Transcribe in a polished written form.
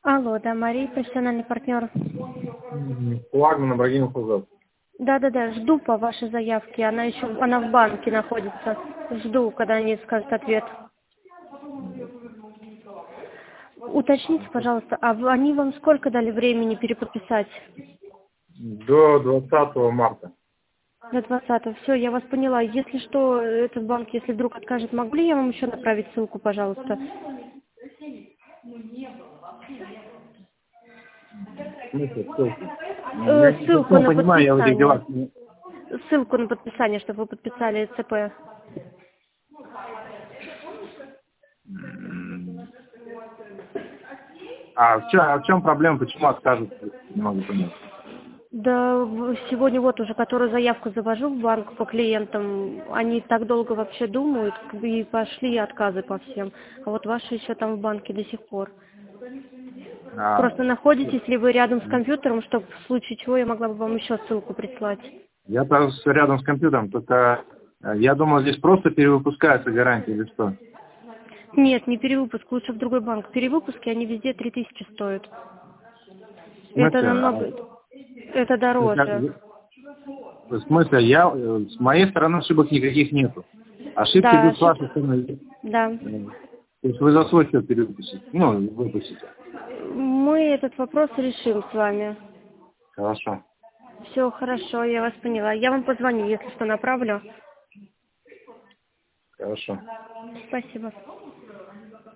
Алло, да, Мария, профессиональный партнер. Флагман Ибрагимов Хузов. Да, жду по вашей заявке. Она в банке находится. Жду, когда они скажут ответ. Уточните, пожалуйста, они вам сколько дали времени переподписать? До 20 марта. До 20-го. Все, я вас поняла. Если что, этот банк, если вдруг откажет, могу ли я вам еще направить ссылку, пожалуйста? В смысле, ссылку? Ссылку Я на понимаю, я в этих подписание. делах. Ссылку на подписание, чтобы вы подписали ЦП. А в чем проблема? Почему откажут? Не могу понять. Да, сегодня вот уже, которую заявку завожу в банк по клиентам, они так долго вообще думают, и пошли отказы по всем. А вот ваши еще там в банке до сих пор. Просто находитесь ли вы рядом с компьютером, чтобы в случае чего я могла бы вам еще ссылку прислать? Я просто рядом с компьютером, только я думал, здесь просто перевыпускается гарантия или что? Нет, не перевыпуск, лучше в другой банк. Перевыпуски, они везде 3000 стоят. В Это смысле? намного, это дороже. В смысле, с моей стороны ошибок никаких нету. Ошибки Да, идут с вашей стороны. да. То есть вы за свой счет перевыпустите. Выпустите. Мы этот вопрос решим с вами. Хорошо. Все хорошо, я вас поняла. Я вам позвоню, если что, направлю. Хорошо. Спасибо.